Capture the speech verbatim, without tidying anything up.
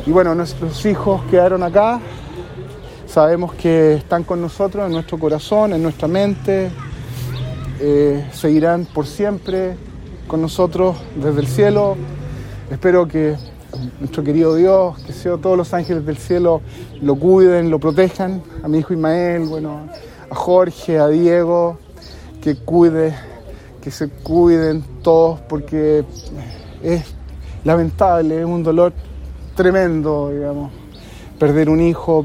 Y bueno, nuestros hijos quedaron acá. Sabemos que están con nosotros en nuestro corazón, en nuestra mente. Eh, seguirán por siempre con nosotros desde el cielo. Espero que nuestro querido Dios, que sea todos los ángeles del cielo, lo cuiden, lo protejan. A mi hijo Ismael, bueno, a Jorge, a Diego, que cuide, que se cuiden todos, porque es lamentable, es un dolor tremendo, digamos, perder un hijo,